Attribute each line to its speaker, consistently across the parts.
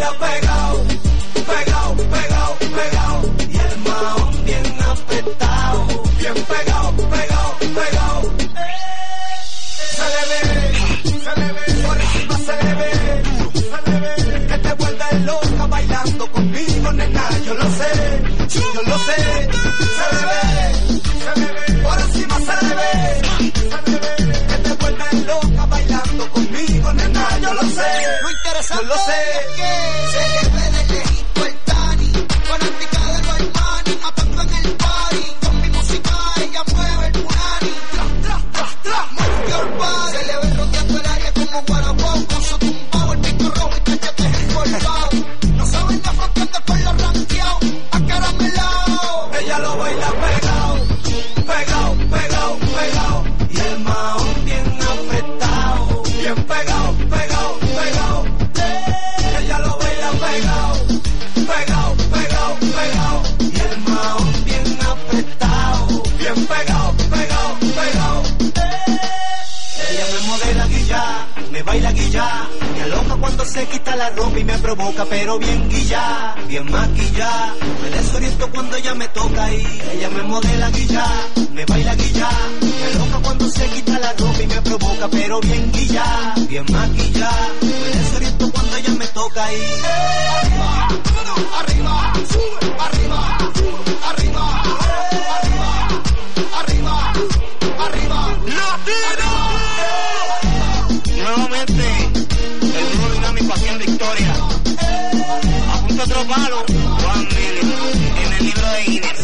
Speaker 1: baila pegado, pegado, pegado, pegado. Y el mahón bien apretado, bien pegado, pegado, pegado. Se le ve, por encima se le ve, que te vuelves loca bailando conmigo, nena, yo lo sé, yo lo sé. Se le ve, por encima se le ve, que te vuelves loca bailando conmigo, nena, yo lo sé, lo interesante, yo lo sé.
Speaker 2: Se le ve de lejito el Tani, fanática de los Armani, matando en el party, con mi música ella mueve el punani, move your body. Se le ve rodeando el área como Guaraguao, con su tumbao, el pico rojo y cachetes encorvados. No saben afrontando con los ranqueados, acaramelao.
Speaker 1: Ella lo baila pegado, pegado, pegado, pegado. Y el mahón bien apretado, bien pegado, pegado, pegado. Ella lo baila pegado, pegado, pegado, pegado. Y el mahón bien apretado, bien pegado, pegado, pegado. Ella me modela guilla, me baila guilla, me aloja cuando se quita la ropa y me provoca, pero bien guilla, bien maquilla. Me desoriento cuando ella me toca y ella me modela guilla, me baila guilla, me aloja cuando se quita la ropa y me provoca, pero bien guilla, bien maquilla. Me desoriento cuando ella me toca y
Speaker 2: arriba, arriba, sube, arriba, arriba, arriba, arriba, arriba, latino.
Speaker 3: Nuevamente, el dúo dinámico haciendo historia. Apunta otro palo, Juan Mili, en el libro de Guinness.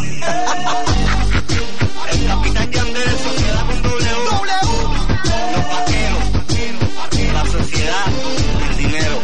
Speaker 3: El capitán Yandel, sociedad con W. Los vaqueros, la sociedad, el dinero.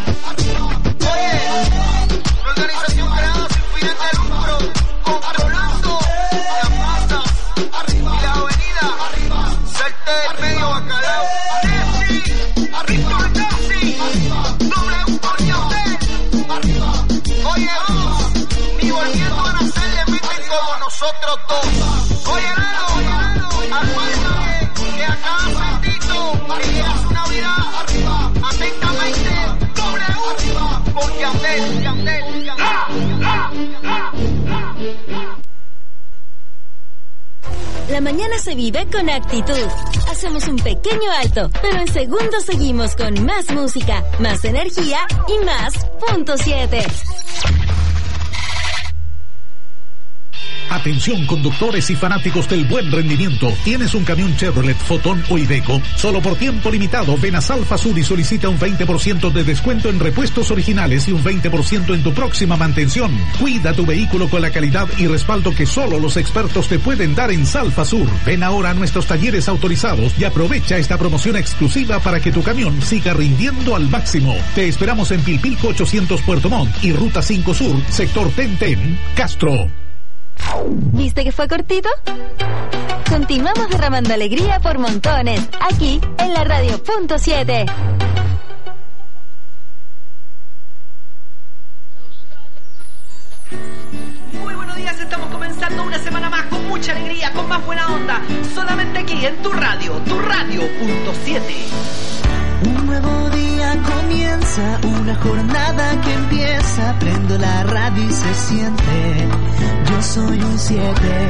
Speaker 2: Oye, una organización creada sin fines de lucro, controlando la masa, arriba, y la avenida, arriba, salte del medio, bacalao. Arriba, Nazi, W por Yandel, arriba. Oye, ni volviendo a nacer le meten como nosotros dos. Oye, Lalo, acuérdame que a cada sentito llega su Navidad, arriba. Atentamente, W, arriba, por Yandel, Yandel, Yandel.
Speaker 4: La mañana se vive con actitud. Hacemos un pequeño alto, pero en segundos seguimos con más música, más energía y más punto 7.
Speaker 5: Atención conductores y fanáticos del buen rendimiento. ¿Tienes un camión Chevrolet, Fotón o Iveco? Solo por tiempo limitado ven a Salfa Sur y solicita un 20% de descuento en repuestos originales y un 20% en tu próxima mantención. Cuida tu vehículo con la calidad y respaldo que solo los expertos te pueden dar en Salfa Sur. Ven ahora a nuestros talleres autorizados y aprovecha esta promoción exclusiva para que tu camión siga rindiendo al máximo. Te esperamos en Pilpilco 800 Puerto Montt y Ruta 5 Sur, sector Tenten, Castro.
Speaker 4: ¿Viste que fue cortito? Continuamos derramando alegría por montones, aquí en la radio punto 7.
Speaker 6: Muy buenos días, estamos comenzando una semana más con mucha alegría, con más buena onda, solamente aquí en tu radio punto 7.
Speaker 7: Un nuevo día comienza, una jornada que empieza, prendo la radio y se siente, yo soy un 7,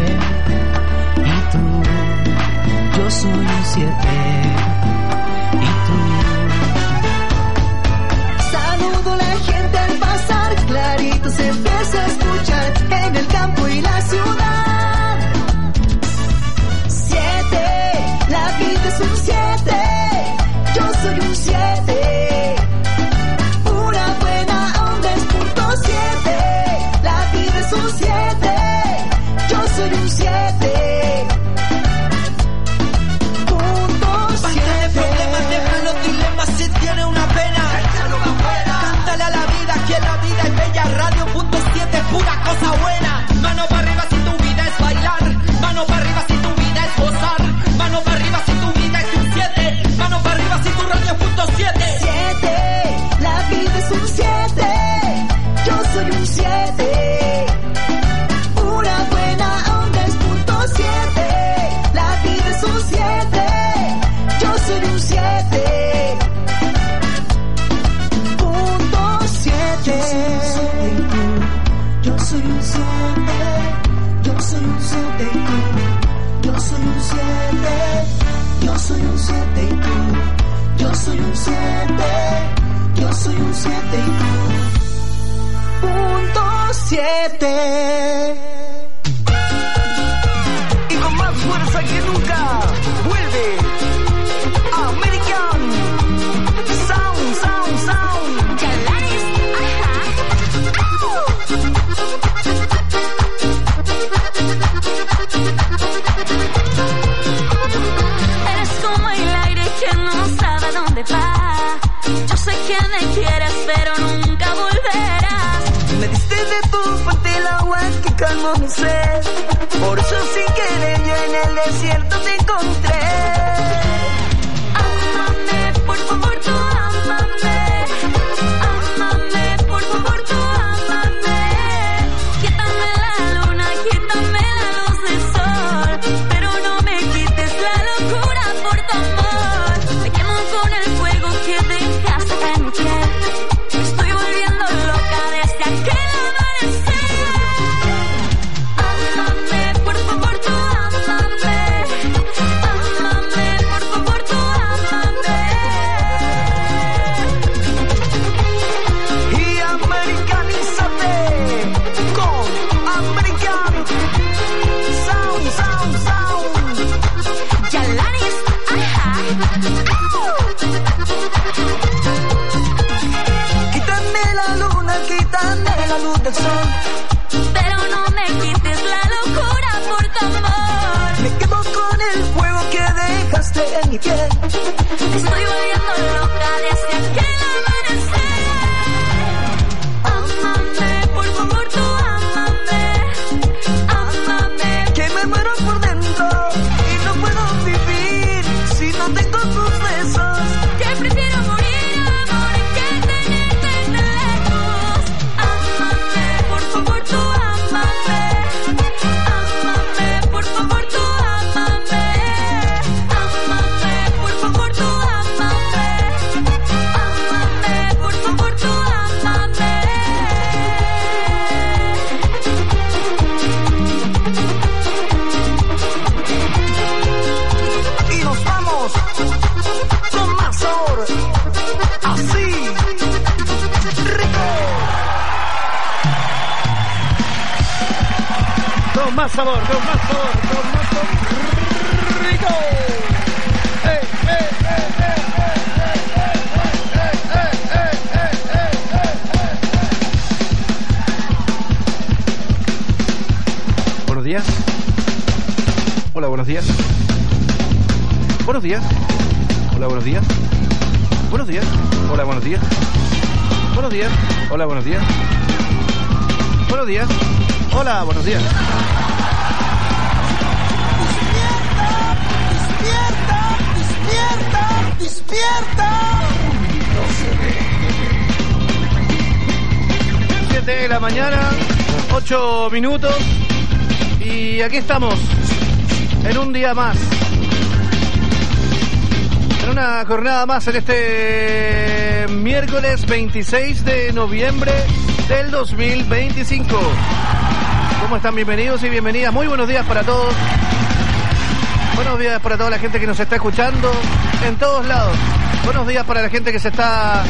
Speaker 7: y tú, yo soy un 7, y tú. Saludo a la gente al pasar, clarito se empieza a escuchar, en el campo y la ciudad. 7, la vida es un 7. Yo soy un 7, pura buena onda es punto 7, la vida es un 7, yo soy un 7, punto 7.
Speaker 2: Basta de problemas, deja los dilemas, si tiene una pena, échalo afuera. Cántale a la vida, que la vida es bella, radio punto 7, pura cosa buena. Mano para arriba si tu vida es bailar, mano para arriba si tu vida es gozar, mano para arriba si tu vida es un 7, mano para arriba si tu radio punto 7.
Speaker 7: 7, la vida es un 7, yo soy un 7, pura buena onda es punto 7, la vida es un 7, yo soy un 7, punto 7. soy un 7 y tú. Yo soy un 7. Yo soy un 7 y tú. Punto 7.
Speaker 6: Y con más fuerza que nunca vuelve American Sound, Sound, Sound.
Speaker 4: Chalanes, ajá. Eres como el aire que no sabe dónde va. Yo sé que me quieres, pero nunca volverás.
Speaker 6: Me diste de tu fuente el agua que calmó mi sed. Por eso sin querer yo en el desierto te encontré.
Speaker 4: Ámame, por favor, tú ámame. Ámame, por favor, tú ámame. Quítame la luna, quítame la luz del sol, pero no me quites la locura por tu amor. Me quemo con el fuego que dejaste en mi piel. Me estoy volviendo loca desde aquel amanecer. Ámame, por favor, tú ámame. Ámame, por favor, tú ámame.
Speaker 6: Y americanízate con American Sound, Sound, Sound.
Speaker 4: Chalanes, ajá.
Speaker 6: Quítame la luna, quítame la luz del sol.
Speaker 4: Pero no me quites la locura por tu amor.
Speaker 6: Me quedo con el fuego que dejaste en mi piel.
Speaker 4: Me estoy volviendo loca desde aquel amanecer. Ámame, por favor, tú ámame. Ámame,
Speaker 6: Que me muero por dentro y no puedo vivir si no tengo tus besos.
Speaker 4: que prefiero morir, amor, que tenerte lejos. Ámame, por favor, tú ámame. Ámame, por favor, tú ámame. Ámame, por favor, tú ámame. Ámame, por favor, tú ámame.
Speaker 6: Y nos vamos con más sabor. Así, rico. Con más sabor, con más sabor, con más sabor. Rico.
Speaker 8: Buenos días. Hola, buenos días. Buenos días. Hola, buenos días. Buenos días. Hola, buenos días. Buenos días. Hola, buenos días. Buenos días. Hola, buenos días.
Speaker 6: Despierta, despierta.
Speaker 8: 7 de la mañana, 8 minutos. Y aquí estamos, en un día más. En una jornada más en este miércoles 26 de noviembre del 2025. ¿Cómo están? Bienvenidos y bienvenidas. Muy buenos días para todos. Buenos días para toda la gente que nos está escuchando en todos lados. Buenos días para la gente que se está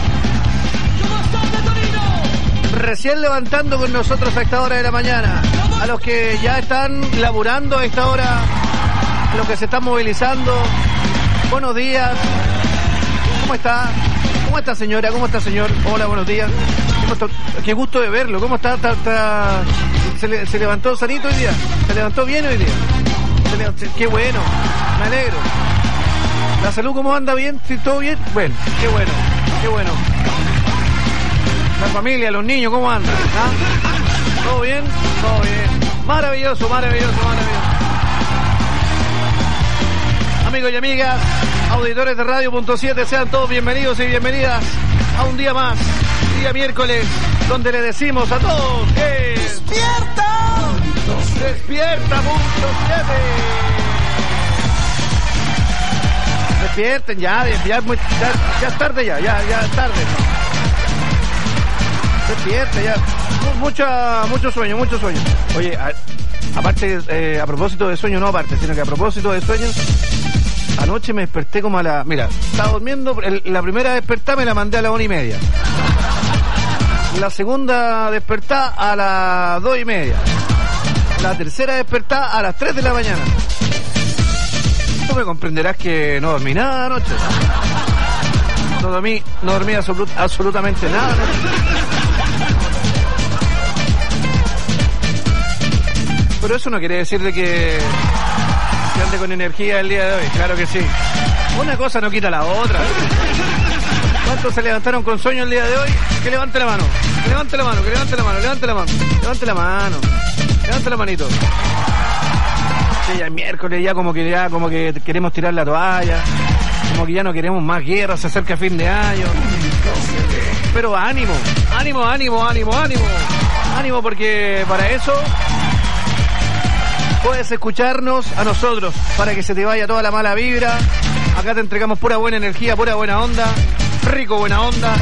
Speaker 8: recién levantando con nosotros a esta hora de la mañana. A los que ya están laburando a esta hora, a los que se están movilizando. Buenos días. ¿Cómo está? ¿Cómo está, señora? ¿Cómo está, señor? Hola, buenos días. Qué gusto de verlo. ¿Cómo está? ¿Se levantó sanito hoy día? ¿Se levantó bien hoy día? Qué bueno. Me alegro. ¿La salud cómo anda? ¿Bien? ¿Sí, todo bien? Bueno, qué bueno. Qué bueno. La familia, los niños, ¿cómo andan? ¿Ah? ¿Todo bien? Todo bien. Maravilloso, maravilloso, maravilloso. Amigos y amigas, auditores de Radio.7, sean todos bienvenidos y bienvenidas a un día más, día miércoles, donde le decimos a todos que...
Speaker 6: ¡Despierta!
Speaker 8: ¡Despierta, punto 7! Despierten ya es tarde ya es tarde. Despierten ya. Mucho sueño. Oye, aparte, a propósito de sueño, no aparte, sino que a propósito de sueño, Anoche me desperté como a la... Mira, estaba durmiendo, la primera despertada me la mandé a las 1:30. La segunda despertada a las 2:30. La tercera despertada a las 3 de la mañana. Tú me comprenderás que no dormí nada anoche. No dormí absolutamente nada. Pero eso no quiere decir de que ande con energía el día de hoy. Claro que sí. Una cosa no quita la otra. ¿Cuántos se levantaron con sueño el día de hoy? Que levante la mano. Que levante la mano, que levante la mano, levante la mano. Levante la mano. Levante la manito. Sí, ya es miércoles, ya como que queremos tirar la toalla. Como que ya no queremos más guerra, se acerca fin de año. Pero ánimo, ánimo, ánimo, ánimo, ánimo. Ánimo porque para eso puedes escucharnos a nosotros, para que se te vaya toda la mala vibra. Acá te entregamos pura buena energía, pura buena onda. Rico buena onda.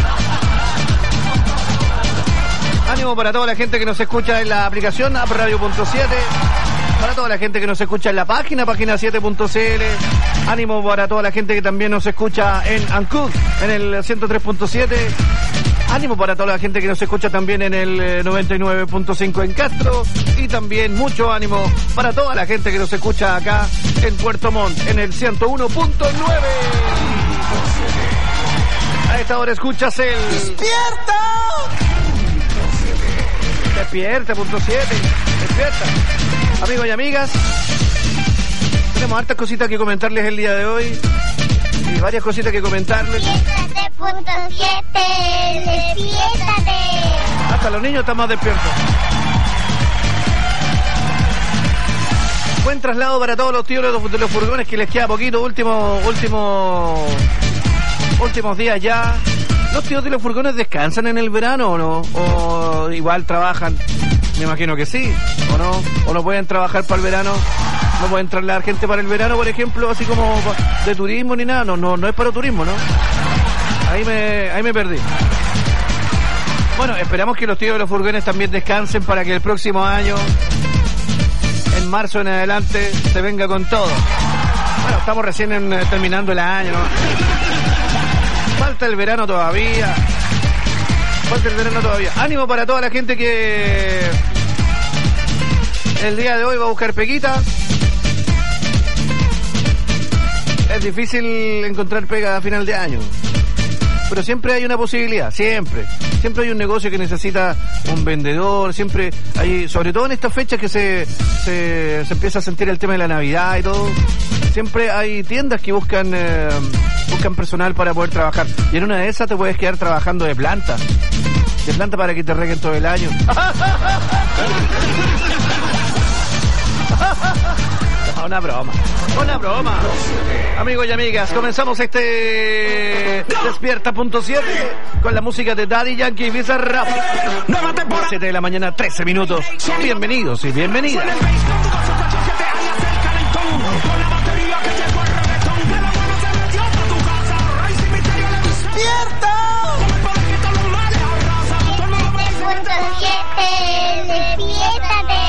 Speaker 8: Ánimo para toda la gente que nos escucha en la aplicación App Radio.7. Para toda la gente que nos escucha en la página 7.cl. Ánimo para toda la gente que también nos escucha en Ancud, en el 103.7. Ánimo para toda la gente que nos escucha también en el 99.5 en Castro. Y también mucho ánimo para toda la gente que nos escucha acá en Puerto Montt, en el 101.9. A esta hora escuchas el...
Speaker 1: ¡Despierta!
Speaker 8: Despierta, punto 7. Despierta. Amigos y amigas, tenemos hartas cositas que comentarles el día de hoy. Y varias cositas que comentarles.
Speaker 9: Despiértate, punto 7. Despiértate.
Speaker 8: Hasta los niños están más despiertos. Buen traslado para todos los tíos de los furgones, que les queda poquito, últimos días ya. ¿Los tíos de los furgones descansan en el verano o no? ¿O igual trabajan? Me imagino que sí, ¿o no? ¿O no pueden trabajar para el verano? ¿No pueden trasladar gente para el verano, por ejemplo, así como de turismo ni nada? No es para turismo, ¿no? Ahí me perdí. Bueno, esperamos que los tíos de los furgones también descansen para que el próximo año, en marzo en adelante, se venga con todo. Bueno, estamos recién terminando el año, ¿no? Falta el verano todavía. Ánimo para toda la gente que el día de hoy va a buscar peguita. Es difícil encontrar pega a final de año, pero siempre hay una posibilidad, siempre hay un negocio que necesita un vendedor, siempre hay, sobre todo en estas fechas que se empieza a sentir el tema de la Navidad y todo, siempre hay tiendas que buscan personal para poder trabajar, y en una de esas te puedes quedar trabajando de planta para que te reguen todo el año. Una broma. Amigos y amigas, comenzamos este Despierta.7 con la música de Daddy Yankee y Bizarrap. 7 de la mañana, 13 minutos. Bienvenidos y bienvenidas.
Speaker 1: ¡Despierta!
Speaker 9: Despiértate.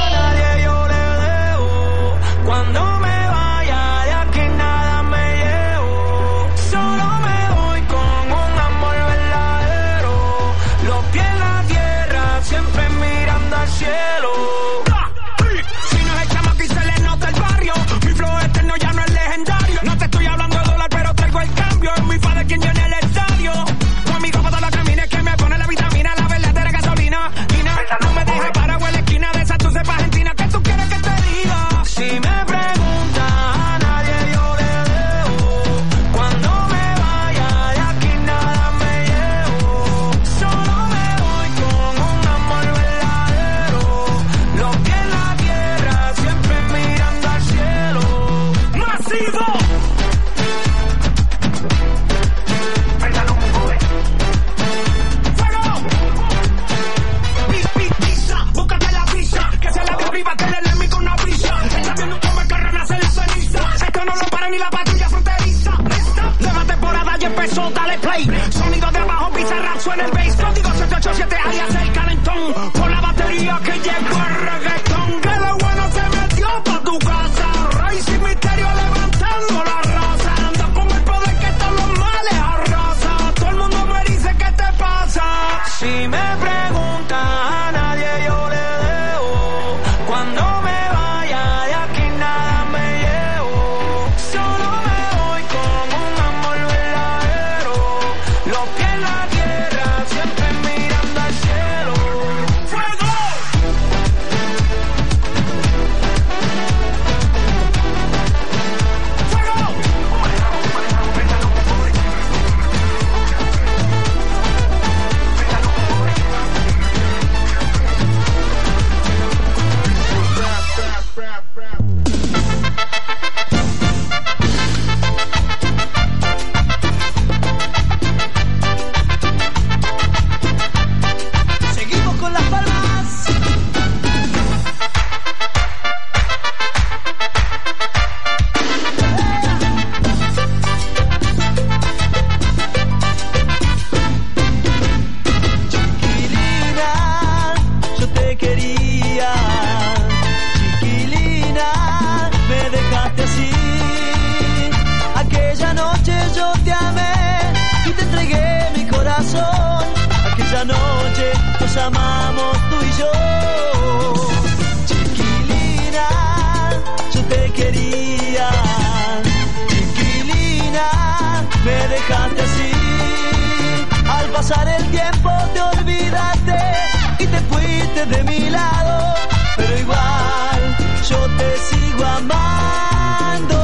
Speaker 1: Cuando me vaya de aquí nada me llevo, solo me voy con un amor verdadero, los pies en la tierra, siempre mirando al cielo. Si no es el chamaco y se le nota el barrio, mi flow eterno ya no es legendario. No te estoy hablando de dólar, pero traigo el cambio, es mi padre quien llena el estadio. Con mi copa todos los camines que me pone la vitamina, la verdadera gasolina. No me dejes parado en la esquina de esa, tú sepas Argentina, ¿qué tú quieres que te diga? Si me preguntas, a nadie yo le debo. Cuando me vaya de aquí nada me llevo, solo me voy con un amor verdadero,
Speaker 7: esta noche nos amamos tú y yo. Chiquilina, yo te quería. Chiquilina, me dejaste así. Al pasar el tiempo te olvidaste y te fuiste de mi lado, pero igual yo te sigo amando.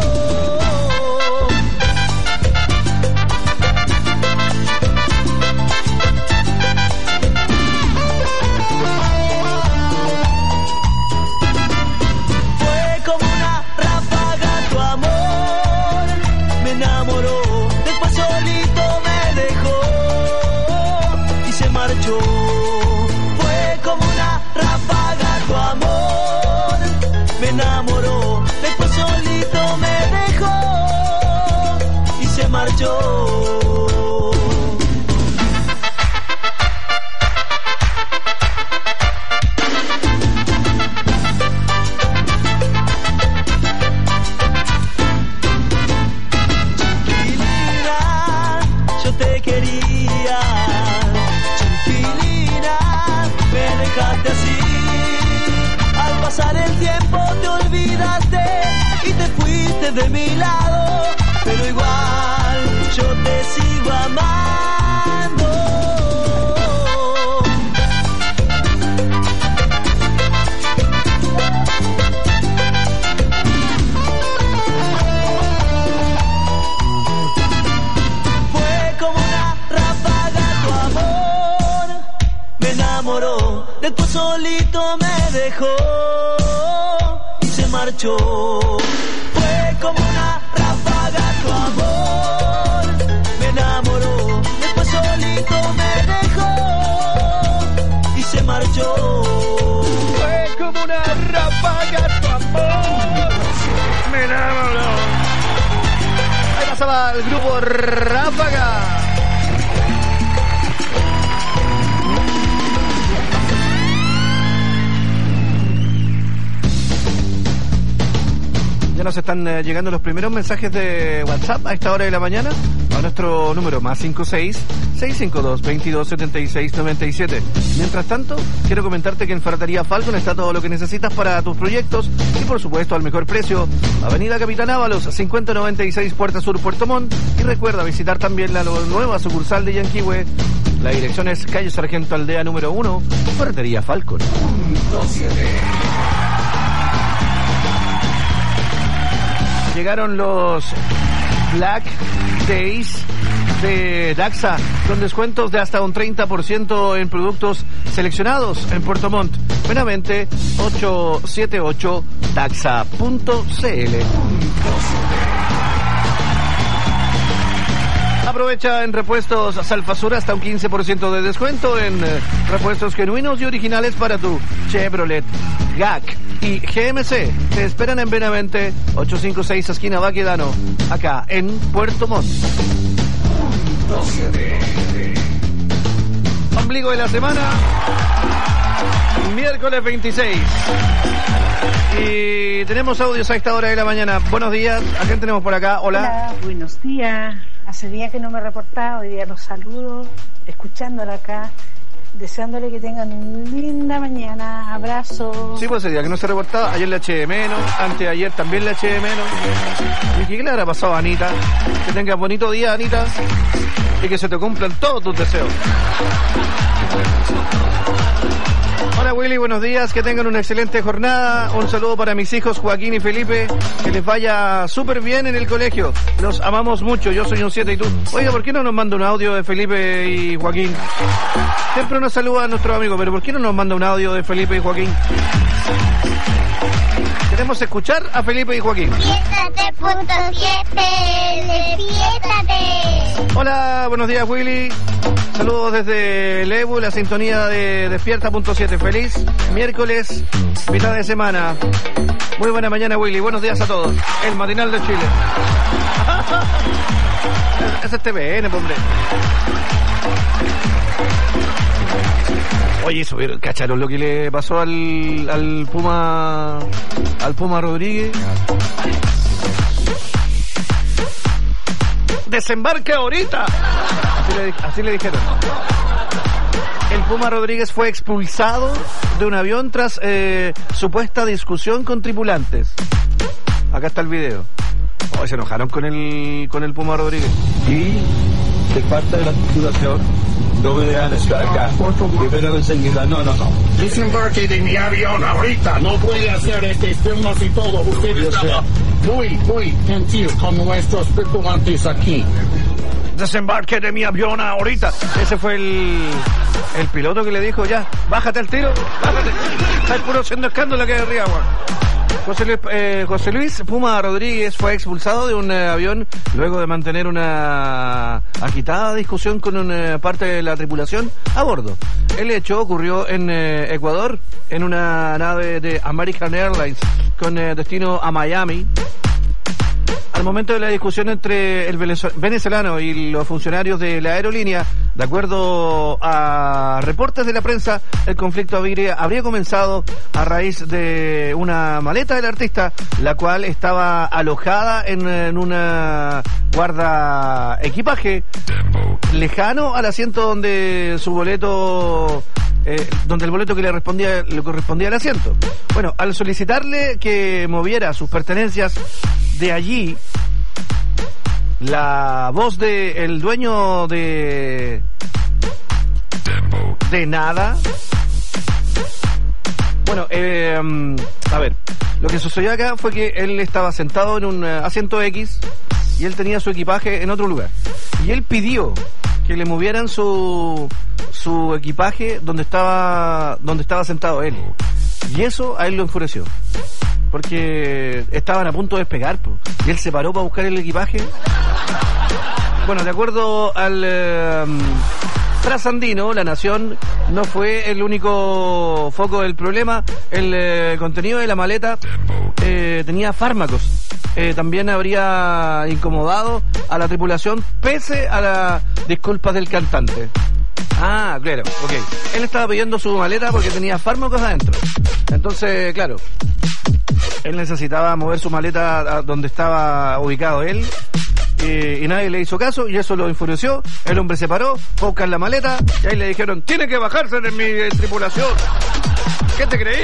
Speaker 7: Fue como una ráfaga tu amor, me enamoró, después solito me dejó y se marchó. Fue como una ráfaga tu amor, me enamoró, después solito me dejó y se marchó. Chiquilina, yo te quería. Chiquilina, me dejaste así. Al pasar el tiempo te olvidaste y te fuiste de mi lado, pero igual yo te sigo amando. Fue como una ráfaga tu amor, me enamoró, después solito me dejó y se marchó. Fue como una ráfaga tu amor, me enamoró, después solito me dejó y se marchó. Fue como una ráfaga tu amor, me enamoró. Ahí pasaba el grupo Ráfaga. Ya nos están llegando los primeros mensajes de WhatsApp a esta hora de la mañana a nuestro número más 56-652-2276-97. Mientras tanto, quiero comentarte que en Ferretería Falcon está todo lo que necesitas para tus proyectos y por supuesto al mejor precio. Avenida Capitán Ábalos, 5096 Puerta Sur, Puerto Montt. Y recuerda visitar también la nueva sucursal de Yanquihue. La dirección es calle Sargento Aldea número 1, Ferretería Falcon. Llegaron los Black Days de Daxa, con descuentos de hasta un 30% en productos seleccionados en Puerto Montt. Meramente 878daxa.cl. Aprovecha en repuestos Salfasura hasta un 15% de descuento en repuestos genuinos y originales para tu Chevrolet, GAC y GMC. Te esperan en Benavente 856 esquina Baquedano, acá en Puerto Montt. Ombligo de la semana, miércoles 26. Y tenemos audios a esta hora de la mañana. Buenos días, ¿a quién tenemos por acá? Hola.
Speaker 10: Hola, buenos días. Hace días que no me reportaba, hoy día los saludo, escuchándola acá, deseándole que tengan una linda mañana, abrazos.
Speaker 8: Sí, pues ese día que no se reportaba, ayer le eché de menos, anteayer también le eché de menos. ¿Y qué le habrá pasado a Anita? Que tengas bonito día, Anita, y que se te cumplan todos tus deseos. Hola Willy, buenos días, que tengan una excelente jornada. Un saludo para mis hijos Joaquín y Felipe, que les vaya súper bien en el colegio. Los amamos mucho, yo soy un 7 y tú. Oiga, ¿por qué no nos manda un audio de Felipe y Joaquín? Siempre nos saluda a nuestros amigos, pero ¿por qué no nos manda un audio de Felipe y Joaquín? Queremos escuchar a Felipe y Joaquín.
Speaker 9: Despiértate.7, despiértate.
Speaker 8: Hola, buenos días Willy. Saludos desde Lebu, la sintonía de Despierta.7. Feliz miércoles, mitad de semana. Muy buena mañana Willy, buenos días a todos. El matinal de Chile. Ese es TVN, hombre. Oye, eso, ¿cacharon lo que le pasó al Puma Rodríguez? ¡Desembarque ahorita! Así le dijeron. Puma Rodríguez fue expulsado de un avión tras supuesta discusión con tripulantes. Acá está el video. Oh, se enojaron con el Puma Rodríguez.
Speaker 11: Y de parte de la tripulación no me dejan estar acá. Primero enseguida, no.
Speaker 12: Desembarque de mi avión ahorita. No puede hacer turnos y todo. Usted estaba muy gentil con nuestros tripulantes aquí.
Speaker 8: Desembarque de mi avión ahorita. Ese fue el piloto que le dijo, ya, bájate al tiro, bájate. Está puro haciendo escándalo aquí arriba, José Luis Puma Rodríguez fue expulsado de un avión luego de mantener una agitada discusión con una parte de la tripulación a bordo. El hecho ocurrió en Ecuador, en una nave de American Airlines con destino a Miami. Al momento de la discusión entre el venezolano y los funcionarios de la aerolínea, de acuerdo a reportes de la prensa, el conflicto habría comenzado a raíz de una maleta del artista, la cual estaba alojada en una guarda equipaje lejano al asiento donde su boleto... donde el boleto que le correspondía al asiento. Bueno, al solicitarle que moviera sus pertenencias de allí, la voz del dueño de nada. Bueno, a ver, lo que sucedió acá fue que él estaba sentado en un asiento X y él tenía su equipaje en otro lugar. Y él pidió que le movieran su equipaje donde estaba sentado él. Y eso a él lo enfureció. Porque estaban a punto de despegar, y él se paró para buscar el equipaje. Bueno, de acuerdo al trasandino, La Nación, no fue el único foco del problema. El contenido de la maleta tenía fármacos. También habría incomodado a la tripulación pese a las disculpas del cantante. Ah, claro, ok. Él estaba pidiendo su maleta porque tenía fármacos adentro. Entonces, claro, él necesitaba mover su maleta a donde estaba ubicado él. Y nadie le hizo caso y eso lo enfureció. El hombre se paró, fue a buscar la maleta y ahí le dijeron, tiene que bajarse de mi tripulación. ¿Qué te creí?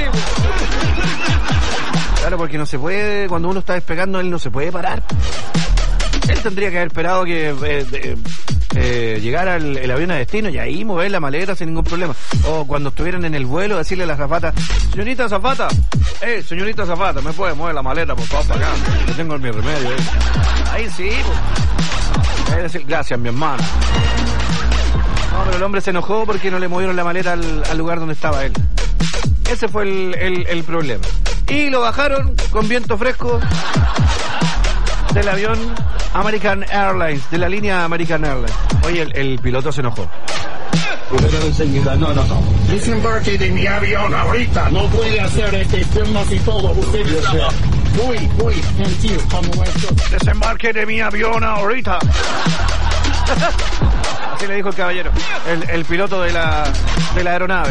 Speaker 8: Claro, porque no se puede, cuando uno está despegando, él no se puede parar. Él tendría que haber esperado que llegara el avión a destino y ahí mover la maleta sin ningún problema. O cuando estuvieran en el vuelo, decirle a la azafata, señorita azafata, ¿me puede mover la maleta por favor para acá? Yo tengo mi remedio. Ahí sí, pues. Decir, gracias, mi hermano. No, pero el hombre se enojó porque no le movieron la maleta al lugar donde estaba él. Ese fue el problema. Y lo bajaron con viento fresco del avión American Airlines, de la línea American Airlines. Oye, el piloto se enojó.
Speaker 11: No.
Speaker 12: Desembarque de mi avión ahorita. No puede hacer turnos y todo. Usted estaba muy gentil con nuestros.
Speaker 8: Desembarque de mi avión ahorita. Así le dijo el caballero, el piloto de la aeronave.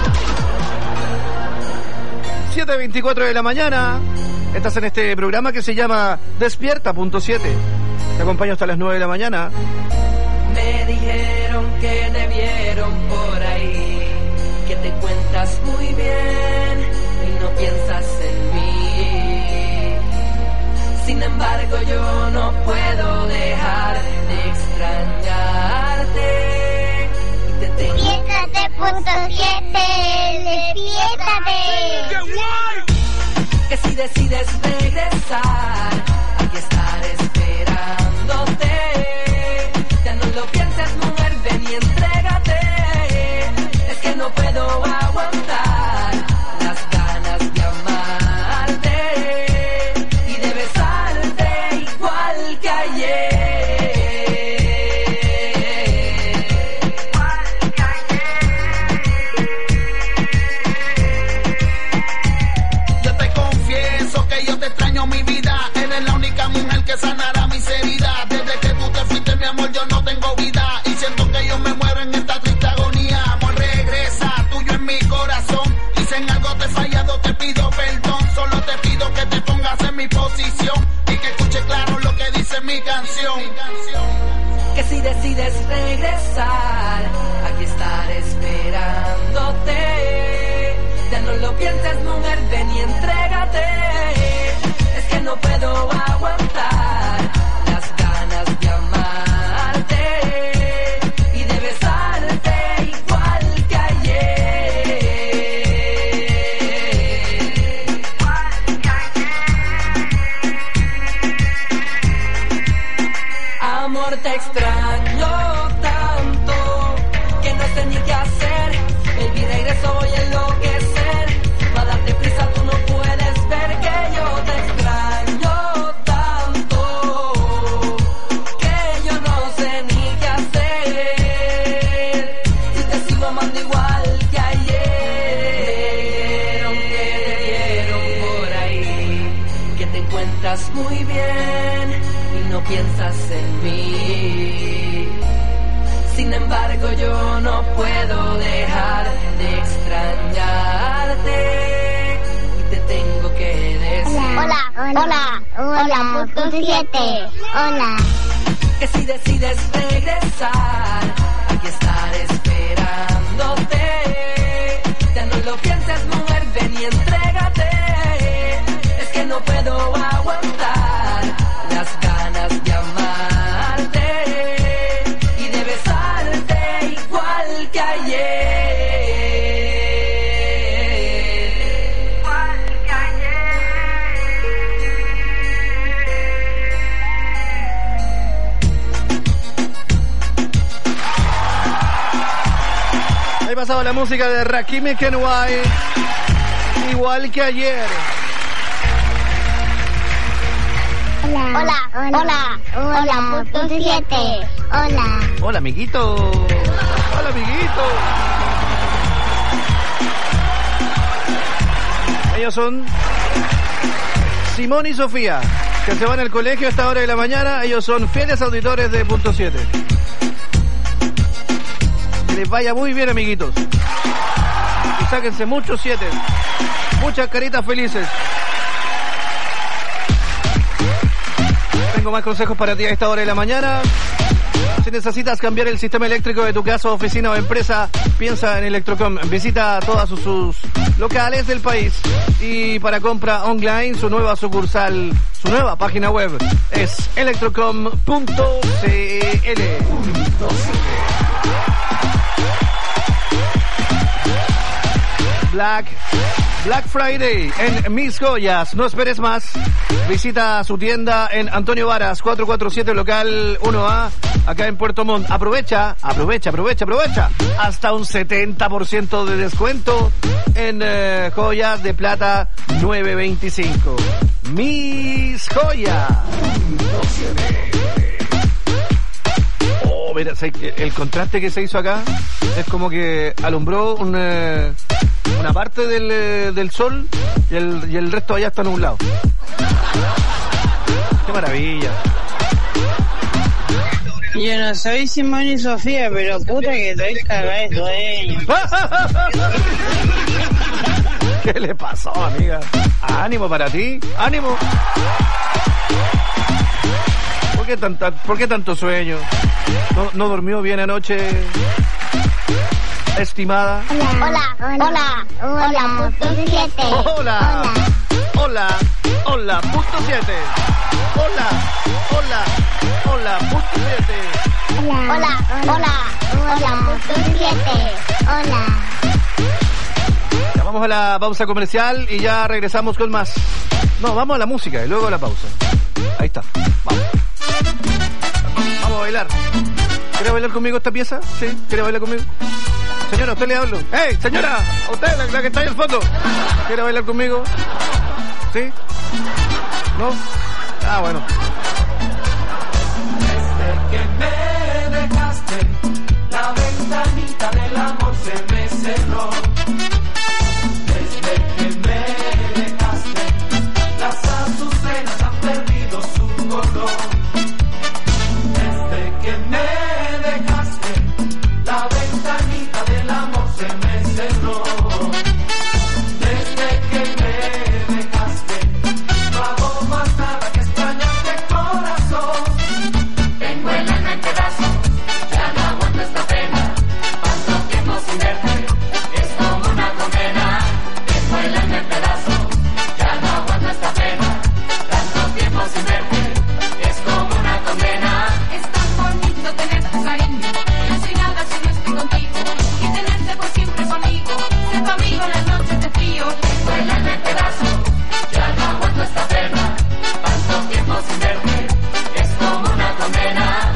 Speaker 8: 7:24 de la mañana. Estás en este programa que se llama Despierta.7. Te acompaño hasta las 9 de la mañana.
Speaker 13: Me dijeron que te vieron por ahí, que te cuentas muy bien y no piensas en mí. Sin embargo, yo no puedo dejar de extrañarte. Y te tengo...
Speaker 9: Despiértate.7, despiértate.
Speaker 13: Que si decides regresar, aquí estaré esperándote. Ya no lo pienses, mujer, ven y entrégate. Es que no puedo aguantar las ganas de amarte y de besarte igual que ayer.
Speaker 2: Mi vida, eres la única mujer que sanará mis heridas. Desde que tú te fuiste, mi amor, yo no tengo vida y siento que yo me muero en esta triste agonía. Amor, regresa, tuyo en mi corazón. Y si en algo te he fallado, te pido perdón. Solo te pido que te pongas en mi posición y que escuche claro lo que dice mi canción.
Speaker 13: Que si decides regresar, aquí estaré esperando. pienses, mujer, ven y entrégate. Es que no puedo aguantar las ganas de amarte y de besarte igual que ayer. Amor, te extraño tanto que no sé ni qué hacer. Baby, regreso, voy a enloquecer. Va a darte prisa, tú no puedes ver que yo te extraño tanto que yo no sé ni qué hacer. Si te sigo amando igual que ayer. Aunque te vieron por ahí que te encuentras muy bien y no piensas en mí. Sin embargo, yo no puedo dejar de extrañarte y te tengo que decir.
Speaker 9: Hola, punto 7. Hola.
Speaker 13: Que si decides regresar, aquí estaré esperándote. Ya no lo pienses, mujer, ven y entrégate. Es que no puedo aguantar las ganas de amarte y de besarte igual que ayer. Igual que
Speaker 8: Ahí pasaba la música de Rakim y Kenway, igual que ayer.
Speaker 9: Hola, punto 7. Hola.
Speaker 8: Hola, amiguito. Hola, amiguito. Ellos son Simón y Sofía, que se van al colegio a esta hora de la mañana. Ellos son fieles auditores de punto 7. Que les vaya muy bien, amiguitos. Y sáquense muchos 7. Muchas caritas felices. Tengo más consejos para ti a esta hora de la mañana. Si necesitas cambiar el sistema eléctrico de tu casa, oficina o empresa, piensa en Electrocom. Visita todas sus locales del país. Y para compra online, su nueva sucursal, su nueva página web es electrocom.cl. Black Friday en Mis Joyas. No esperes más. Visita su tienda en Antonio Varas, 447 local 1A, acá en Puerto Montt. Aprovecha. Hasta un 70% de descuento en joyas de plata 925. Mis Joyas. Oh, mira, el contraste que se hizo acá es como que alumbró una parte del sol y el resto allá está nublado. Qué maravilla.
Speaker 14: Yo no soy Simón y Sofía, pero puta que estoy cagada de sueño.
Speaker 8: ¿Qué le pasó, amiga? Ánimo para ti, ánimo. ¿Por qué tanto sueño? ¿No durmió bien anoche, estimada?
Speaker 9: Hola, punto 7.
Speaker 8: Hola, punto 7. Hola, punto 7.
Speaker 9: Hola, punto 7. Hola.
Speaker 8: Ya vamos a la pausa comercial y ya regresamos con más. No, vamos a la música y luego a la pausa. Ahí está, vamos a bailar. ¿Quiere bailar conmigo esta pieza? ¿Sí? ¿Quiere bailar conmigo? Señora, a usted le hablo. ¡Hey, señora! A usted, la que está ahí al fondo. ¿Quiere bailar conmigo? ¿Sí? ¿No? Ah, bueno.
Speaker 1: Desde que me dejaste, la ventanita del amor se me cerró. Desde que me dejaste, las azucenas han perdido su color. Desde que me dejaste, la ventanita del amor se me cerró. Desde que me dejaste, no hago más nada que extrañarte, corazón. Tengo el alma en pedazos, ya no aguanto esta pena. Tanto tiempo sin verte, estoy
Speaker 13: amigo en las noches de frío. Tengo el alma en pedazos, ya no aguanto esta pena. Tanto tiempo sin verte, es como una condena.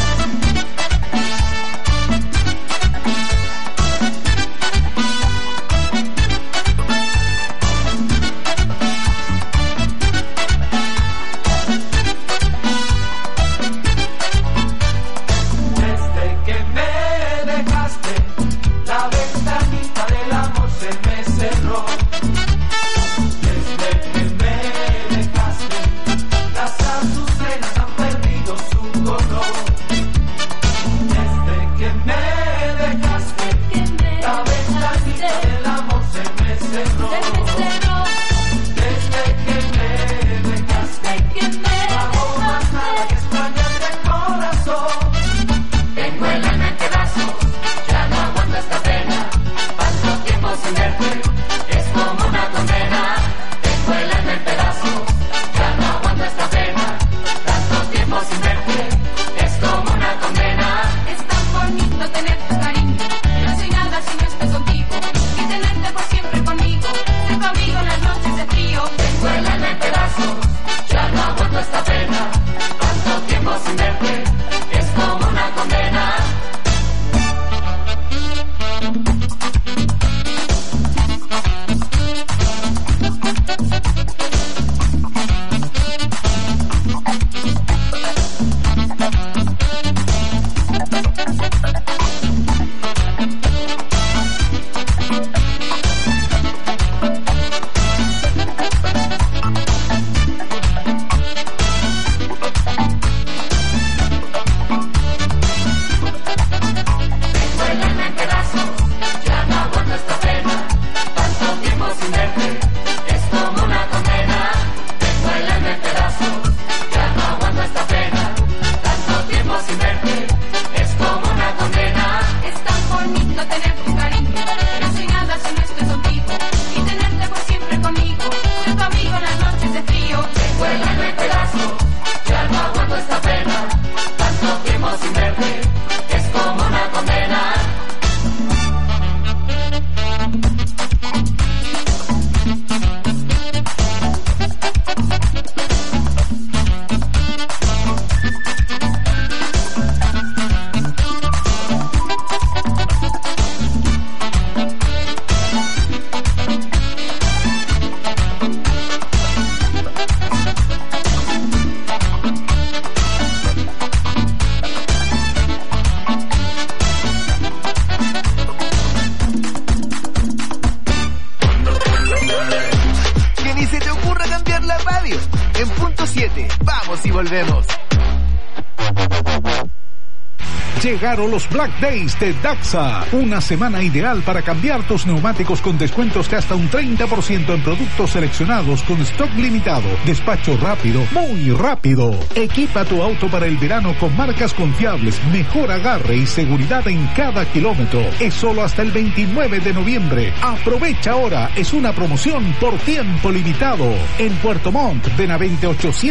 Speaker 5: Llegaron los Black Days de Daxa, una semana ideal para cambiar tus neumáticos con descuentos de hasta un 30% en productos seleccionados con stock limitado, despacho rápido, muy rápido. Equipa tu auto para el verano con marcas confiables, mejor agarre y seguridad en cada kilómetro. Es solo hasta el 29 de noviembre. Aprovecha ahora, es una promoción por tiempo limitado. En Puerto Montt, Benavente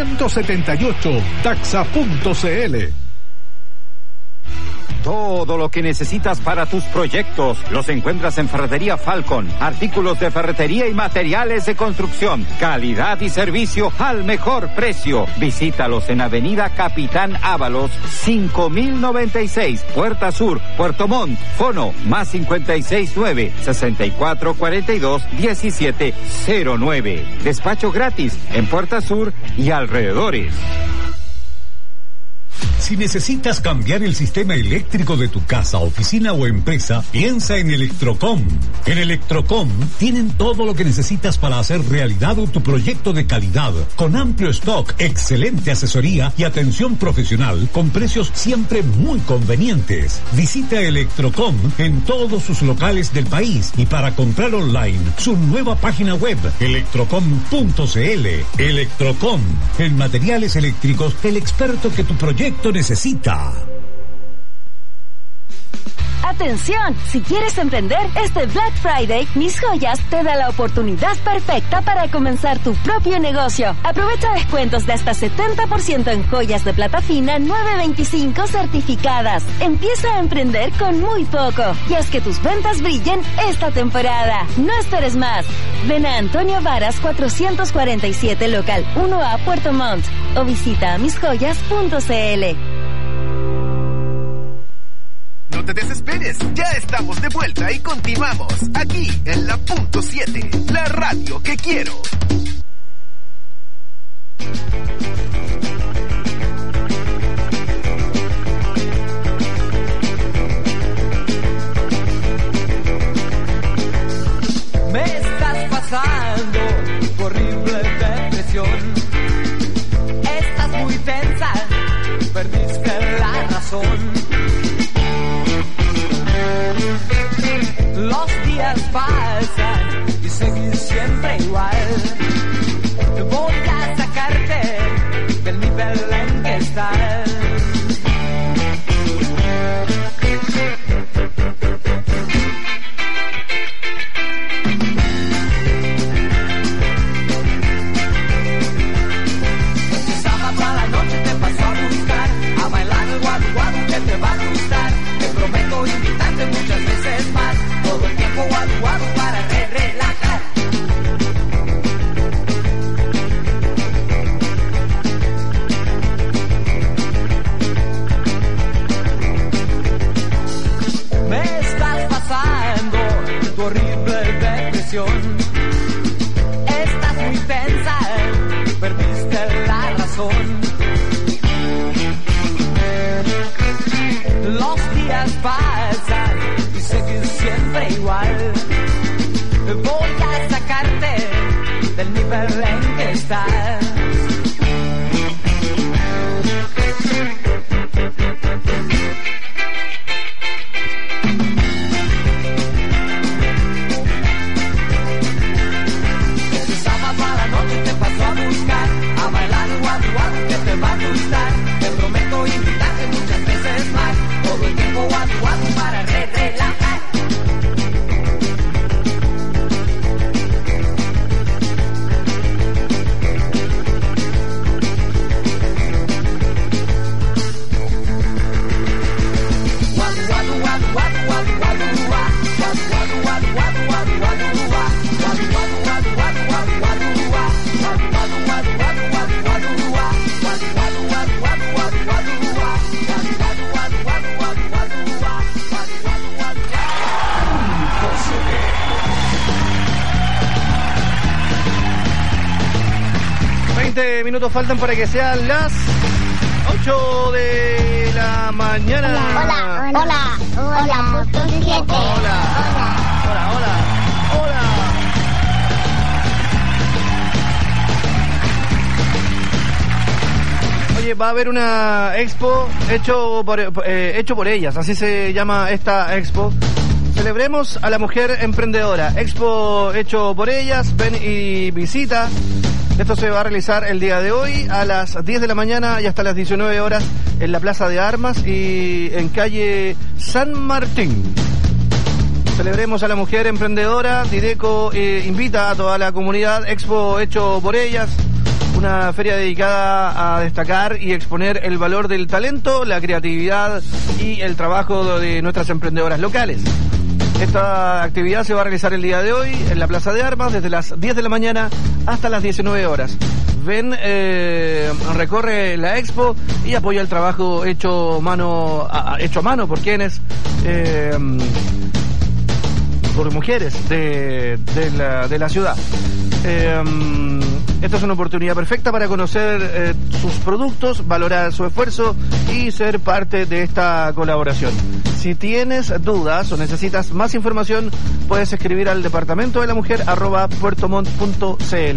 Speaker 5: 878, Daxa.cl.
Speaker 15: Todo lo que necesitas para tus proyectos los encuentras en Ferretería Falcon. Artículos de ferretería y materiales de construcción. Calidad y servicio al mejor precio. Visítalos en Avenida Capitán Ábalos, 5096, Puerta Sur, Puerto Montt. Fono más 569-6442-1709. Despacho gratis en Puerta Sur y alrededores.
Speaker 16: Si necesitas cambiar el sistema eléctrico de tu casa, oficina o empresa, piensa en Electrocom. En Electrocom tienen todo lo que necesitas para hacer realidad tu proyecto de calidad, con amplio stock, excelente asesoría y atención profesional, con precios siempre muy convenientes. Visita Electrocom en todos sus locales del país y para comprar online, su nueva página web, electrocom.cl. Electrocom, en materiales eléctricos, el experto que tu proyecto necesita.
Speaker 17: Atención, si quieres emprender este Black Friday, Mis Joyas te da la oportunidad perfecta para comenzar tu propio negocio. Aprovecha descuentos de hasta 70% en joyas de plata fina 925 certificadas. Empieza a emprender con muy poco y haz que tus ventas brillen esta temporada. No esperes más. Ven a Antonio Varas 447 local 1A Puerto Montt o visita misjoyas.cl.
Speaker 18: No te desesperes, ya estamos de vuelta y continuamos aquí en la punto 7, la radio que quiero.
Speaker 1: Me estás pasando tu horrible depresión. Estás muy tensa, perdiste la razón. Los días pasan y seguís siempre igual. Voy a sacarte del nivel en que estás. Este sábado a la noche te paso a buscar, a bailar el guadu guadu que te va a gustar. Te prometo invitarte muchas veces más, todo el tiempo guadu guadu para relajar. Me estás pasando tu horrible depresión. Estás muy tensa, perdiste la razón. Los días pasan y seguís siempre igual. Voy a sacarte del nivel en que estás. Este sábado a la noche te paso a buscar, a bailar el guadu guadu que te va a gustar. Te prometo invitarte muchas veces más, todo el tiempo guadu guadu para relajar.
Speaker 8: Minutos faltan para que sean las 8 de la mañana.
Speaker 9: Hola, punto 7.
Speaker 8: Hola. Oye, va a haber una expo hecho por ellas, así se llama esta expo. Celebremos a la mujer emprendedora. Expo hecho por ellas, ven y visita. Esto se va a realizar el día de hoy a las 10 de la mañana y hasta las 19 horas en la Plaza de Armas y en calle San Martín. Celebremos a la mujer emprendedora. Dideco invita a toda la comunidad. Expo hecho por ellas. Una feria dedicada a destacar y exponer el valor del talento, la creatividad y el trabajo de nuestras emprendedoras locales. Esta actividad se va a realizar el día de hoy en la Plaza de Armas desde las 10 de la mañana hasta las 19 horas. Ven, recorre la expo y apoya el trabajo hecho a mano por quienes, por mujeres de la ciudad. Esta es una oportunidad perfecta para conocer sus productos, valorar su esfuerzo y ser parte de esta colaboración. Si tienes dudas o necesitas más información, puedes escribir al departamento de la mujer @puertomont.cl.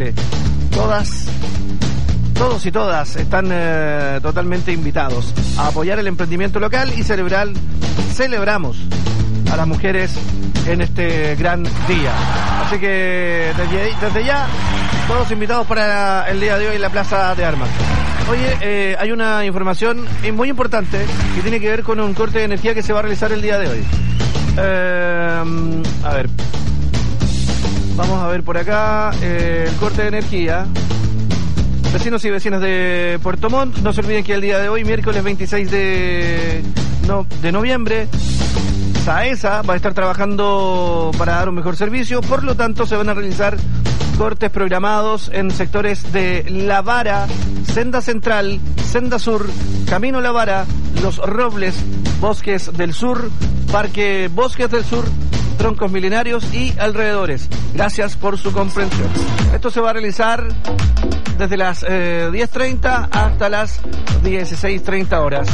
Speaker 8: Todos y todas están totalmente invitados a apoyar el emprendimiento local y celebramos a las mujeres en este gran día. Así que desde ya, todos invitados para el día de hoy en la Plaza de Armas. Oye, hay una información muy importante que tiene que ver con un corte de energía que se va a realizar el día de hoy. A ver. Vamos a ver por acá el corte de energía. Vecinos y vecinas de Puerto Montt, no se olviden que el día de hoy, miércoles 26 de noviembre, SAESA va a estar trabajando para dar un mejor servicio, por lo tanto se van a realizar cortes programados en sectores de La Vara, Senda Central, Senda Sur, Camino La Vara, Los Robles, Bosques del Sur, Parque Bosques del Sur, Troncos Milenarios y alrededores. Gracias por su comprensión. Esto se va a realizar desde las 10:30 hasta las 16:30 horas.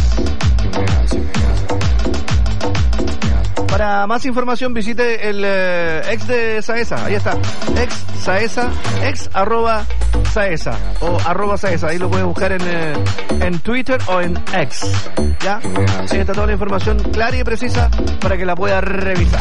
Speaker 8: Para más información visite el ex de SAESA, ahí está, ex SAESA, @SAESA o @SAESA, ahí lo puedes buscar en Twitter o en X, ¿ya? Ahí está toda la información clara y precisa para que la puedas revisar.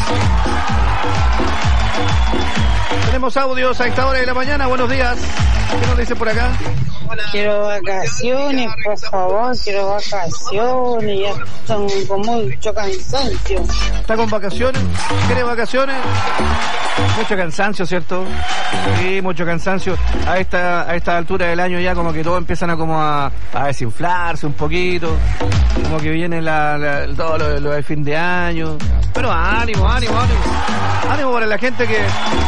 Speaker 8: Tenemos audios a esta hora de la mañana, buenos días. ¿Qué nos dice por acá?
Speaker 14: Quiero vacaciones, por favor, quiero vacaciones, ya están con mucho cansancio.
Speaker 8: ¿Está con vacaciones? ¿Quiere vacaciones? Mucho cansancio, ¿cierto? Sí, mucho cansancio. A esta altura del año ya como que todos empiezan a desinflarse un poquito, como que viene todo lo del fin de año. Pero ánimo para la gente que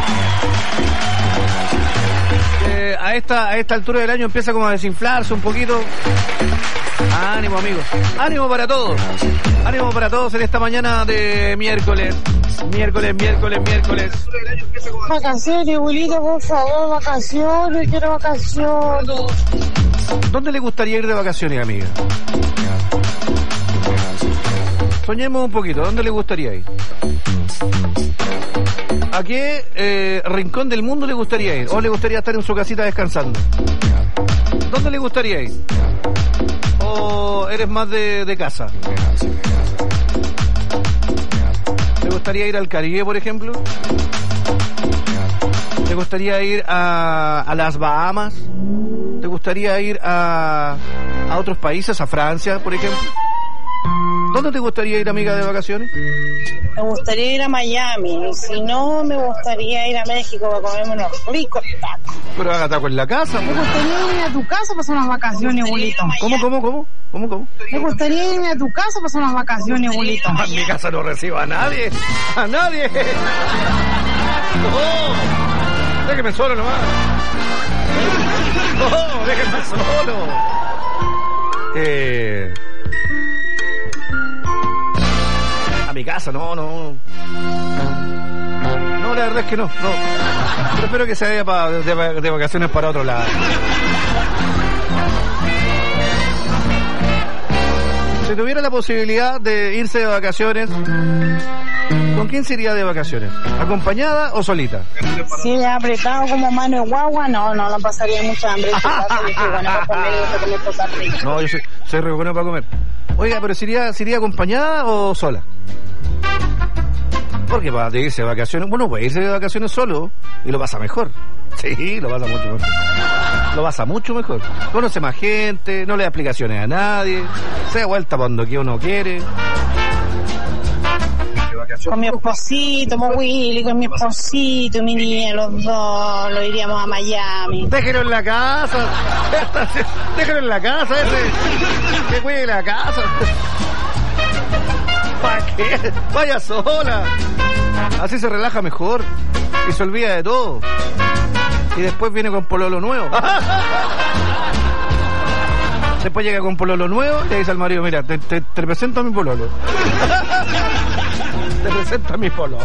Speaker 8: a esta altura del año empieza como a desinflarse un poquito. Ánimo, amigos. Ánimo para todos en esta mañana de miércoles. Miércoles.
Speaker 14: Vacaciones, abuelita, por favor, vacaciones, quiero vacaciones.
Speaker 8: ¿Dónde le gustaría ir de vacaciones, amiga? Soñemos un poquito, ¿dónde le gustaría ir? ¿A qué rincón del mundo le gustaría ir? ¿O le gustaría estar en su casita descansando? ¿Dónde le gustaría ir? ¿O eres más de casa? ¿Le gustaría ir al Caribe, por ejemplo? ¿Te gustaría ir a las Bahamas? ¿Te gustaría ir a otros países, a Francia, por ejemplo? ¿Dónde te gustaría ir, amiga, de vacaciones?
Speaker 14: Me gustaría ir a Miami, y si no, me gustaría ir a México para comerme unos ricos tacos.
Speaker 8: Pero haga tacos en la casa.
Speaker 14: Me gustaría irme a tu casa para pasar unas vacaciones, abuelito.
Speaker 8: ¿Cómo?
Speaker 14: Me gustaría irme a tu casa para pasar unas vacaciones, abuelito.
Speaker 8: En mi casa no recibo a nadie. ¡A nadie! ¡No! Déjeme solo nomás. ¡No! Déjeme solo. A mi casa, no. No, la verdad es que no. Prefiero que se vaya de vacaciones para otro lado. Si tuviera la posibilidad de irse de vacaciones, ¿con quién se iría de vacaciones? ¿Acompañada o solita?
Speaker 14: Si le apretado como mano de guagua, no pasaría mucha hambre.
Speaker 8: No, yo soy re bueno para comer. Oiga, pero ¿se iría acompañada o sola? Porque para irse de vacaciones, bueno, puede irse de vacaciones solo y lo pasa mejor. Sí, lo pasa mucho mejor. Lo pasa mucho mejor. Conoce más gente, no le da explicaciones a nadie, se da vuelta cuando uno quiere.
Speaker 14: Con mi esposito, Willy, con mi esposito, mi niña, los dos, lo iríamos a Miami.
Speaker 8: Déjelo en la casa. Déjelo en la casa, ese. Que cuide la casa. ¿Para qué? Vaya sola. Así se relaja mejor y se olvida de todo. Y después viene con pololo nuevo. Después llega con pololo nuevo y le dice al marido, mira, te presento a mi pololo. Te presento a mi pololo.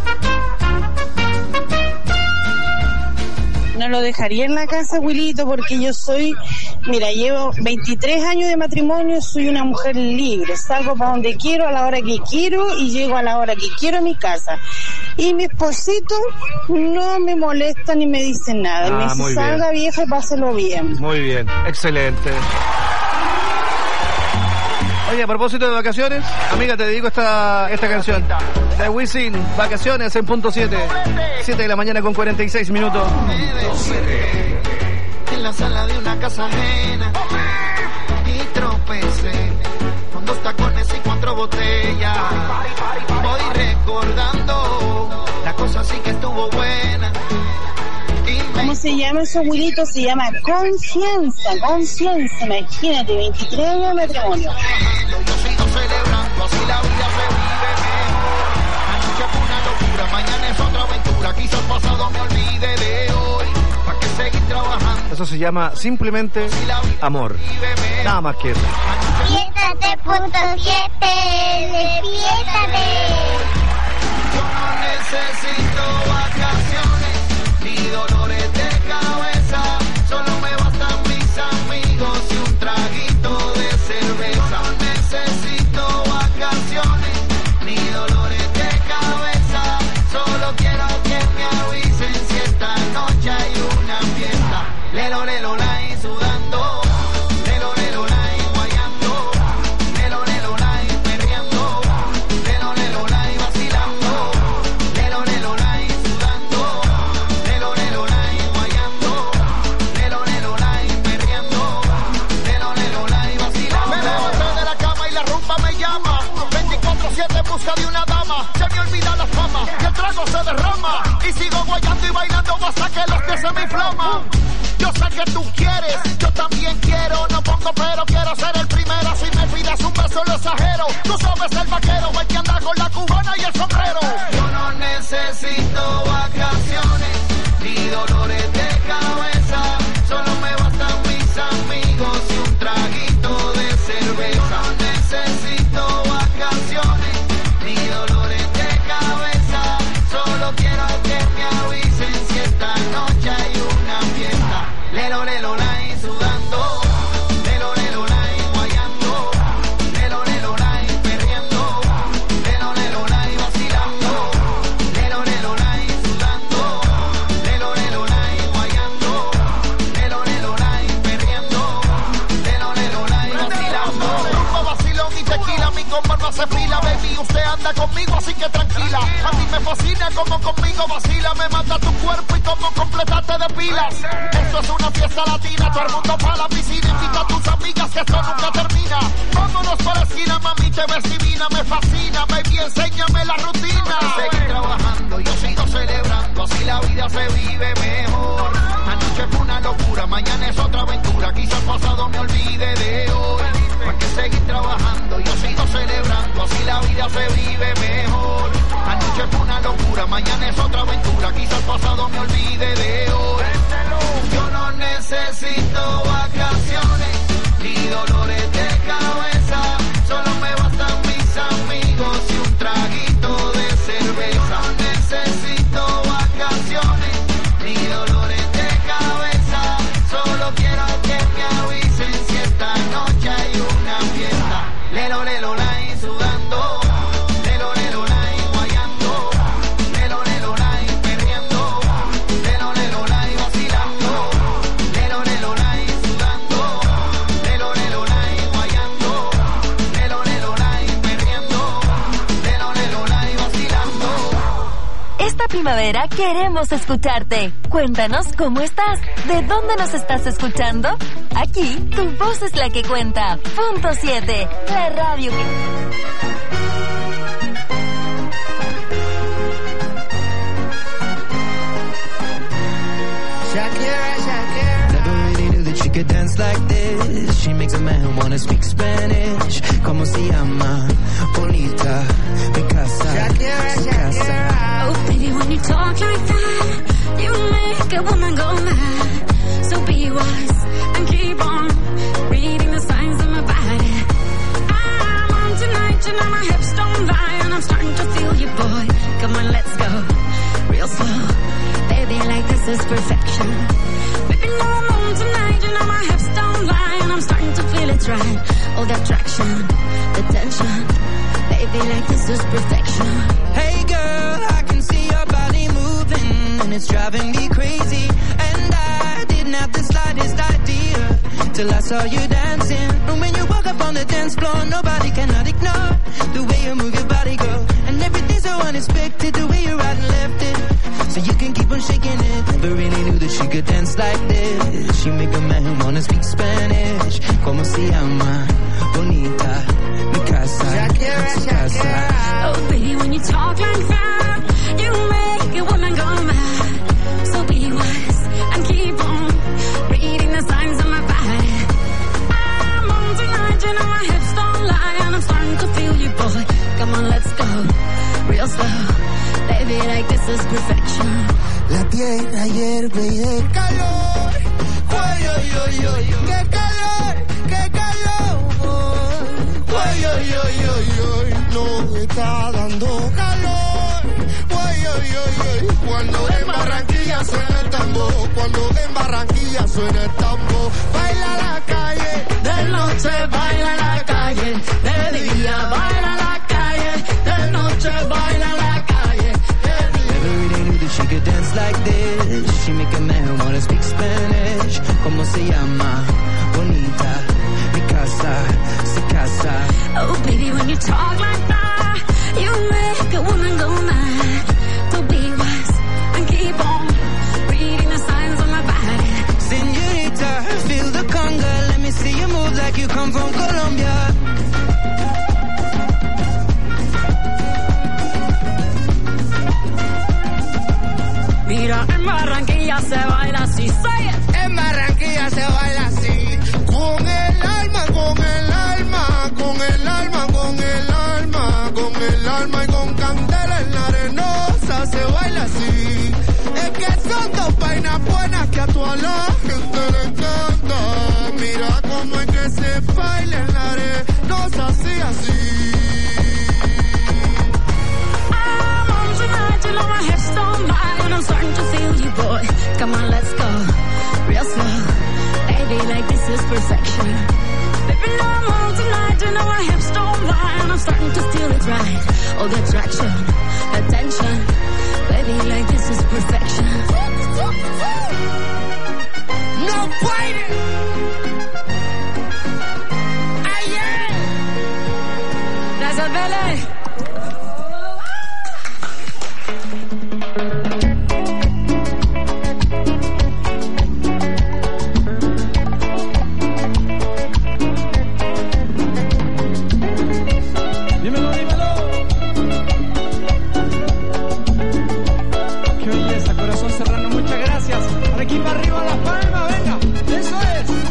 Speaker 14: No lo dejaría en la casa, abuelito, porque yo llevo 23 años de matrimonio, soy una mujer libre, salgo para donde quiero, a la hora que quiero y llego a la hora que quiero a mi casa. Y mi esposito no me molesta ni me dice nada, me dice, salga vieja y páselo bien.
Speaker 8: Muy bien, excelente. Oye, a propósito de vacaciones, amiga, te dedico esta canción de Wisin, Vacaciones en punto 7 de la mañana con 46 minutos.
Speaker 1: En la sala de una casa ajena y tropecé con 2 tacones y 4 botellas. Voy
Speaker 2: recordando. La cosa sí que estuvo buena.
Speaker 14: ¿Cómo se llama su abuelito? Se llama Confianza, imagínate, 23 años de matrimonio.
Speaker 2: Yo sigo celebrando, así la vida se vive mejor. Anoche fue una locura, mañana es otra aventura. Quizá el pasado me olvide de hoy. ¿Para qué seguir trabajando?
Speaker 8: Eso se llama simplemente amor. Nada más que eso.
Speaker 9: Despiértate.7, despiértate.
Speaker 2: Yo no necesito vacaciones ni dolores de cabeza. Solo me bastan mis amigos y un traguito de cerveza. No necesito vacaciones ni dolores de cabeza. Solo quiero que me avisen si esta noche hay una fiesta. Lelo, lelo, la y sudando. Lelo, lelo, la y guayando. Lelo, lelo, la y perreando. Lelo, lelo, la y vacilando. Lelo, lelo, la y sudando. Lelo, lelo, la y guayando. Lelo, lelo, la y perreando. Lelo, lelo, la y vacilando. Me levanté de la cama y la rumba me llama. 24/7 en busca de una dama. Se me olvida la fama y el trago se derrama. Y sigo guayando y bailando hasta que los pies se me inflaman. Yo sé que tú quieres, yo también quiero. No pongo pero, quiero ser el primero. Si me pides un beso lo exagero. Tú sabes el vaquero, el que anda con la cubana y el sombrero. Yo no necesito vacaciones ni dolores de cabeza. Solo me bastan mis amigos y un traguito de cerveza. No necesito vacaciones ni dolores de cabeza. Solo quiero que me avisen si esta noche hay una fiesta. Lelo, lelo, la y sudando. Lelo, lelo, la y guayando. Lelo, lelo, la y perreando. Lelo, lelo, la y vacilando. Lelo, lelo, la y sudando. Lelo, lelo, la y guayando. Lelo, lelo, la y perreando. Lelo, lelo, la y vacilando. Rumba, vacilón y tequila, mi compa no hace fila, baby. Usted anda conmigo, así que tranquila. A mí me fascina como conmigo vacila. Me mata tu cuerpo y como completarte de pilas. Esto es una fiesta latina, todo el mundo para la piscina. Invita a tus amigas que esto nunca termina. Vámonos para la esquina, mami, te ves divina. Me fascina, baby, enséñame la rutina. Seguir trabajando, yo sigo celebrando. Así la vida se vive mejor. Anoche fue una locura, mañana es otra aventura. Quizá el pasado me olvide de hoy. ¿Para qué seguir trabajando? Yo sigo celebrando. Así la vida se vive mejor. Anoche fue una locura, mañana es otra aventura. Quizá el pasado me olvide de hoy. Yo no necesito vacaciones ni dolores de cabeza. Solo me bastan mis amigos y un traguito de cerveza. No necesito vacaciones ni dolores de cabeza. Solo quiero que me avisen si esta noche hay una fiesta. Lelo, lelo, la y sudando. Lelo, lelo, la y guayando. Lelo, lelo, la y perreando. Lelo, lelo, la y vacilando. Lelo, lelo, la y sudando. Lelo, lelo, la y guayando. Lelo, lelo, la y perreando. Lelo, lelo, la y vacilando.
Speaker 17: Esta primavera queremos escucharte. Cuéntanos cómo estás, de dónde nos estás escuchando. Aquí tu voz es la que cuenta. Punto 7, la radio que...
Speaker 7: Never really knew that she could dance like this. She makes a man wanna speak Spanish. Como se llama? Bonita, mi casa, su casa.
Speaker 4: Oh, baby, when you talk like that, you make a woman go mad. So be wise and keep on reading the signs of my body. I'm on tonight, you know my hips don't lie, and I'm starting to feel you, boy. Come on, let's go real slow. Baby, like this is perfection. Baby, no, I'm on tonight, you know my hips don't lie, and I'm starting to feel it's right. All the attraction, the tension. Baby, like this is perfection.
Speaker 7: Hey girl, I can see your body moving, and it's driving me crazy. And I didn't have the slightest idea till I saw you dancing. And when you walk up on the dance floor, nobody cannot ignore the way you move your body, girl. And everything's so unexpected, the way you right and left it. So you can keep on shaking it. Never really knew that she could dance like this. She make a man wanna speak Spanish. Como se llama? Bonita, mi casa, su casa.
Speaker 4: Oh, baby, when you talk like
Speaker 1: La tierra hierve y de calor. Ay, ay, ay, ay, qué calor, qué calor. Ay, ay, ay, ay, ay, no está dando calor. Ay, ay, ay, ay, cuando en Barranquilla suena el tambor, cuando en Barranquilla suena el tambor. Baila la calle, de noche baila la calle, de día baila la calle, de noche baila la calle.
Speaker 7: Every day knew that she could dance like this. She make a man wanna speak Spanish. Como se llama? Bonita, mi casa, su casa.
Speaker 4: Oh, baby, when you talk like that, you make a woman go mad. So be wise and keep on reading the signs on my body.
Speaker 7: Señorita, feel the conga. Let me see you move like you come from Colombia.
Speaker 4: Mira, en Barranquilla se baila así, say it.
Speaker 1: En Barranquilla se baila así, con el alma, con el alma, con el alma, con el alma, con el alma y con candela en la arenosa se baila así. Es que son dos vainas buenas que a toda la gente le encanta. Mira cómo es que se baila en la arenosa así, así.
Speaker 4: I'm on tonight, you know my hips don't lie, and I'm starting to feel you, boy. Come on, let's go, real slow. Baby, like this is perfection. Baby, no, I'm on tonight, you know my hips don't lie, and I'm starting to feel it right. All the attraction, attention. Baby, like this is perfection.
Speaker 1: No fighting. Ay, yeah.
Speaker 4: That's a belly.
Speaker 19: Corazón Serrano, muchas gracias. Por aquí para arriba las palmas, venga. Eso es.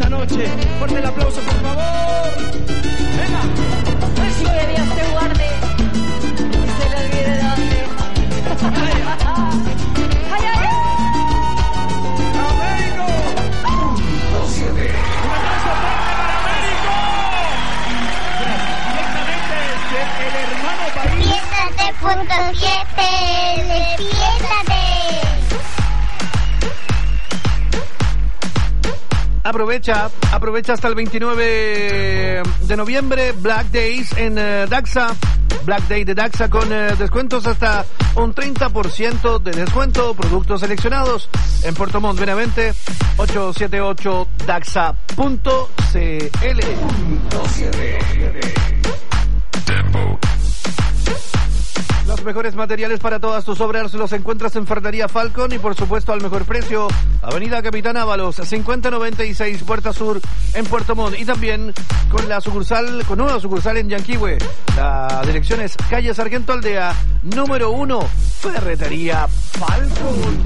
Speaker 6: esta noche. Fuerte el aplauso, por favor. Venga.
Speaker 4: Y que Dios te guarde y se le olvide de dónde. ¡Ay, ay, ay!
Speaker 6: ¡Américo!
Speaker 1: ¡1, 7!
Speaker 6: ¡Un abrazo fuerte para Américo! Directamente desde el hermano país.
Speaker 9: Despiértate.7, despiértate.
Speaker 8: Aprovecha hasta el 29 de noviembre, Black Days en Daxa. Black Day de Daxa con descuentos hasta un 30% de descuento. Productos seleccionados en Puerto Montt, Benavente, 878daxa.cl. Los mejores materiales para todas tus obras los encuentras en Ferretería Falcon y por supuesto al mejor precio. Avenida Capitán Ábalos, 5096, Puerta Sur en Puerto Montt. Y también con nueva sucursal en Yanquihue. La dirección es calle Sargento Aldea, número 1, Ferretería Falcon.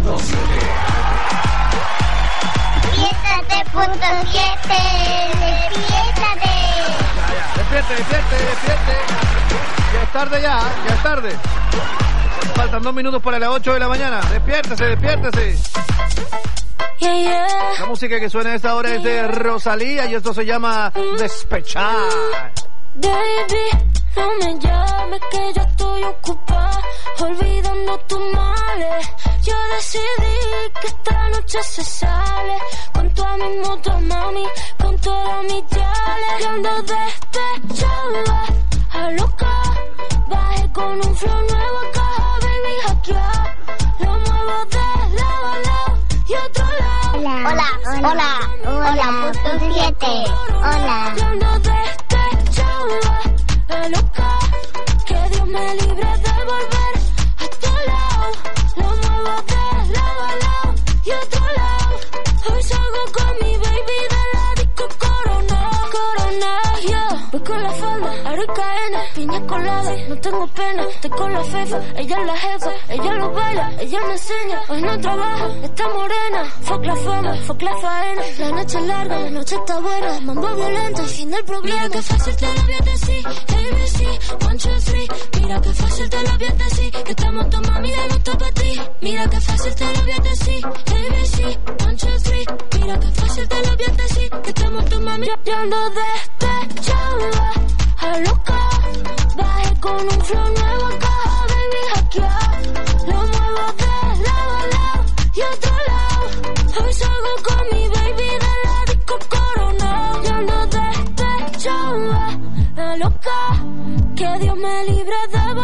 Speaker 9: Despiértate.7, despiértate.
Speaker 8: Despierte. Ya es tarde ya es tarde. Faltan 2 minutos para las 8 de la mañana. Despiértese.
Speaker 4: Yeah, yeah.
Speaker 8: La música que suena a esta hora es de Rosalía y esto se llama Despechar.
Speaker 4: Baby, no me llames que yo estoy ocupada, olvidando tus males. Yo decidí que esta noche se sale, con toda mi moto, mami, con todas mis yales. Y ando despechada, a loca, bajé con un flow nuevo a caja, baby, hackear. Lo muevo de lado a lado y otro lado.
Speaker 9: Hola, punto 7. Hola.
Speaker 4: Y ando despechada, a loca, que Dios me libre de volver a tu lado. Lo muevo de lado a lado y otro lado. Hoy salgo con mi baby de la disco Corona, yeah. Voy con la falda, Aricaena, piña colada, no tengo pena. Estoy con la fefa, ella es la jefa, ella lo baila, ella me enseña. Hoy no trabaja, está morena. Fuck la fama, fuck la faena. La noche es larga, la noche está buena. Mambo violento, el fin del problema. Mira que fácil te lo voy a decir, ABC, 1, 2, 3. Mira que fácil te lo voy a decir, que estamos tu mami de gusto para ti. Mira que fácil te lo voy a decir, ABC, 1, 2, 3. Mira que fácil te lo voy a decir, que estamos tu mami. Yo ando despechada, a loca, bajé con un flow nuevo a caja, baby, hackear. Lo muevo de lado a lado y otro lado. Hoy salgo con mi baby de la disco Corona. Yo ando despechada, a loca, que Dios me libre de